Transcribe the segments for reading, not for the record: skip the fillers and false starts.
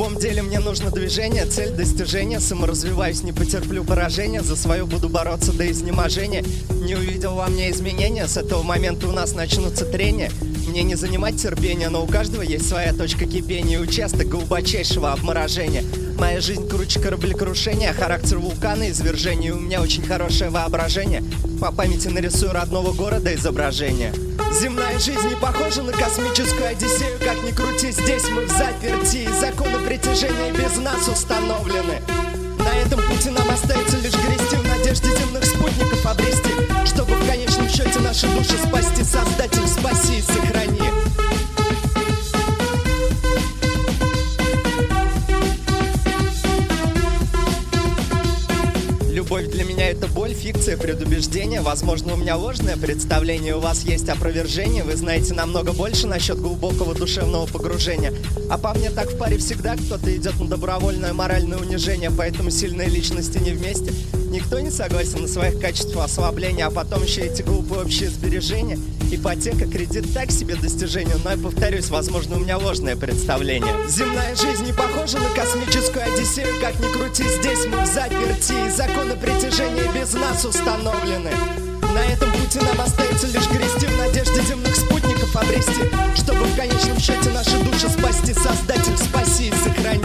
любом деле мне нужно движение, цель достижения. Саморазвиваюсь, не потерплю поражения. За свое буду бороться до изнеможения. Не увидел во мне изменения, с этого момента у нас начнутся трения. Мне не занимать терпения, но у каждого есть своя точка кипения и участок глубочайшего обморожения. Моя жизнь круче кораблекрушения, характер вулкана, извержения. У меня очень хорошее воображение. По памяти нарисую родного города изображение. Земная жизнь не похожа на космическую одиссею. Как ни крути, здесь мы в заперти, и законы притяжения без нас установлены. На этом пути нам остается лишь грести, в надежде земных спутников обрести, чтобы в конечном счете наши души спасти. Создатель, спаси и сохрани. Любовь для меня это боль, фикция, предубеждение. Возможно, у меня ложное представление, у вас есть опровержение. Вы знаете намного больше насчет глубокого душевного погружения. А по мне так в паре всегда кто-то идет на добровольное моральное унижение. Поэтому сильные личности не вместе. Никто не согласен на своих качествах ослабления. А потом еще эти глупые общие сбережения. Ипотека, кредит, так себе достижение. Но я повторюсь, возможно, у меня ложное представление. Земная жизнь не похожа на космическую одиссею. Как ни крути, здесь мы в заперти, и законы притяжения без нас установлены. На этом пути нам остается лишь грести, в надежде земных спутников обрести, чтобы в конечном счете наши души спасти. Создатель, спаси и сохрани.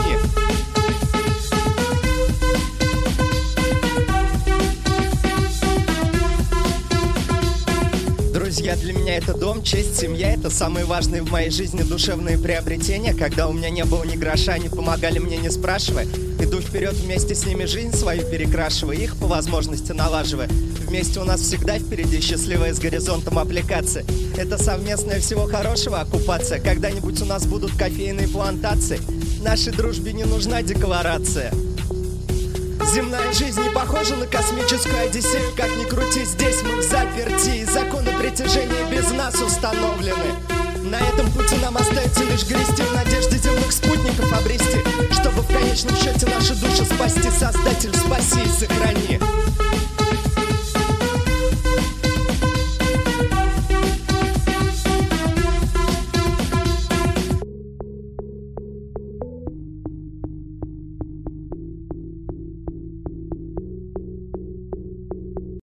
Друзья, для меня это дом, честь, семья. Это самые важные в моей жизни душевные приобретения. Когда у меня не было ни гроша, они помогали мне, не спрашивая. Иду вперед, вместе с ними жизнь свою перекрашивая, их по возможности налаживая. Вместе у нас всегда впереди счастливая с горизонтом аппликация. Это совместная всего хорошего оккупация. Когда-нибудь у нас будут кофейные плантации. Нашей дружбе не нужна декларация. Земная жизнь не похожа на космическую одиссею. Как ни крути, здесь мы в заперти, и законы притяжения без нас установлены. На этом пути нам остается лишь грести, в